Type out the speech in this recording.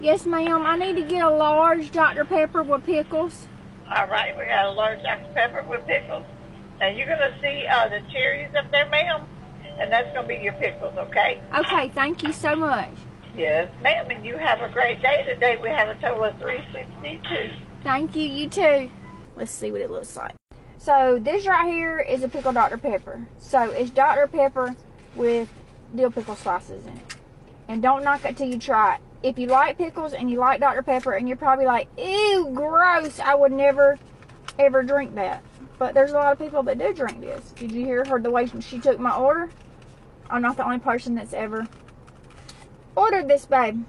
Yes, ma'am. I need to get a large Dr. Pepper with pickles. All right, we got a large Dr. Pepper with pickles. Now you're gonna see the cherries up there, ma'am, and that's gonna be your pickles, okay? Okay, thank you so much. Yes, ma'am, and you have a great day today. We have a total of 362. Thank you, you too. Let's see what it looks like. So this right here is a pickle Dr. Pepper. So it's Dr. Pepper with dill pickle slices in it. And don't knock it till you try it. If you like pickles and you like Dr. Pepper and you're probably like, ew, gross, I would never, ever drink that. But there's a lot of people that do drink this. Did you hear her the way she took my order? I'm not the only person that's ever ordered this, babe.